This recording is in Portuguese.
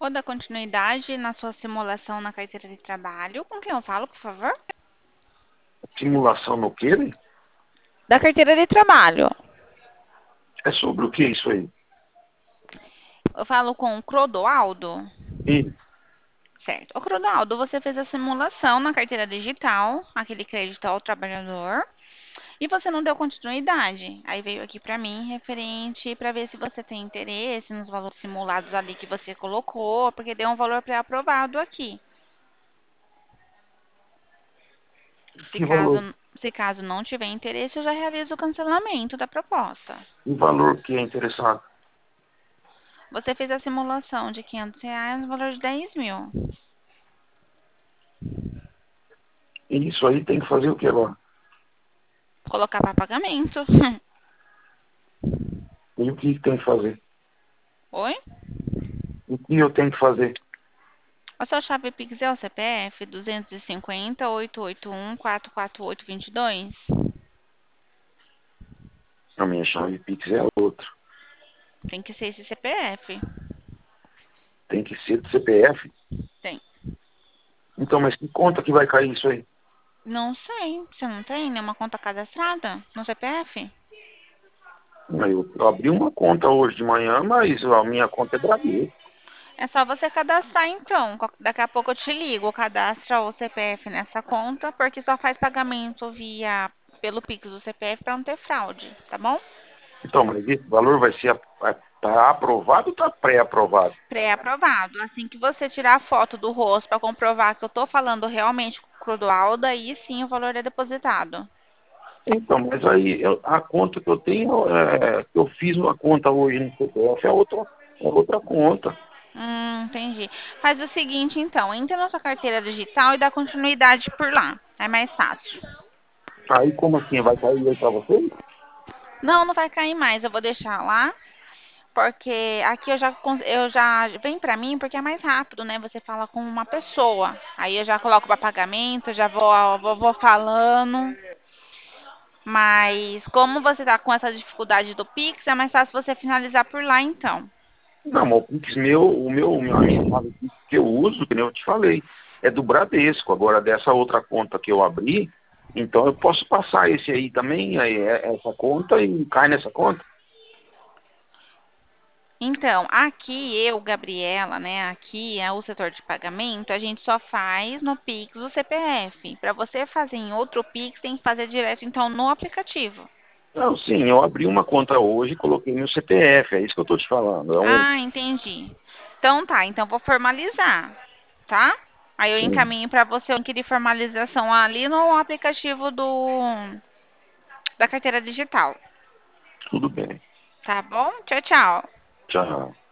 vou dar continuidade na sua simulação na carteira de trabalho. Com quem eu falo, por favor? Simulação no quê, né? Da carteira de trabalho. É sobre o que isso aí? Eu falo com o Clodoaldo. E, Certo. Ô, Clodoaldo, você fez a simulação na carteira digital, aquele crédito ao trabalhador, e você não deu continuidade. Aí veio aqui para mim referente para ver se você tem interesse nos valores simulados ali que você colocou, porque deu um valor pré-aprovado aqui. Se que valor? caso, se caso não tiver interesse, eu já realizo o cancelamento da proposta. Que valor que é interessado? Você fez a simulação de R$ 500 no valor de 10 mil. E isso aí tem que fazer o que agora? Colocar para pagamento. E o que tem que fazer? Oi? O que eu tenho que fazer? A sua chave Pix é o CPF 250-881-44822? A minha chave Pix é a outra. Tem que ser esse CPF. Tem que ser do CPF. Tem. Então, mas que conta que vai cair isso aí? Não sei. Você não tem nenhuma conta cadastrada no CPF? Eu abri uma conta hoje de manhã, mas a minha conta é Bradesco. É só você cadastrar então. Daqui a pouco eu te ligo. Cadastra o CPF nessa conta, porque só faz pagamento via pelo Pix do CPF para não ter fraude, tá bom? Então, mas esse valor vai ser tá aprovado ou tá pré-aprovado? Pré-aprovado. Assim que você tirar a foto do rosto para comprovar que eu tô falando realmente com o Clodoaldo, aí sim o valor é depositado. Então, mas aí a conta que eu tenho, que eu fiz uma conta hoje no CPF, é outra conta. Entendi. Faz o seguinte, então, entra na sua carteira digital e dá continuidade por lá. É mais fácil. Aí como assim? Vai cair aí pra vocês? Não, não vai cair mais. Eu vou deixar lá, porque aqui eu já vem pra mim porque é mais rápido, né? Você fala com uma pessoa. Aí eu já coloco para pagamento, já vou falando. Mas como você tá com essa dificuldade do Pix, é mais fácil você finalizar por lá, então. Não, mas o Pix a minha chave Pix que eu uso, que nem eu te falei, é do Bradesco. Agora, dessa outra conta que eu abri, então eu posso passar esse aí também, essa conta, e cai nessa conta? Então, aqui eu, Gabriela, né? Aqui é o setor de pagamento, a gente só faz no Pix do CPF. Para você fazer em outro Pix, tem que fazer direto então no aplicativo. Não, sim, eu abri uma conta hoje e coloquei meu CPF, é isso que eu estou te falando. Ah, entendi. Então tá, então vou formalizar, tá? Aí eu Sim, encaminho para você o link de formalização ali no aplicativo da carteira digital. tudo bem. Tá bom? Tchau, tchau. Tchau.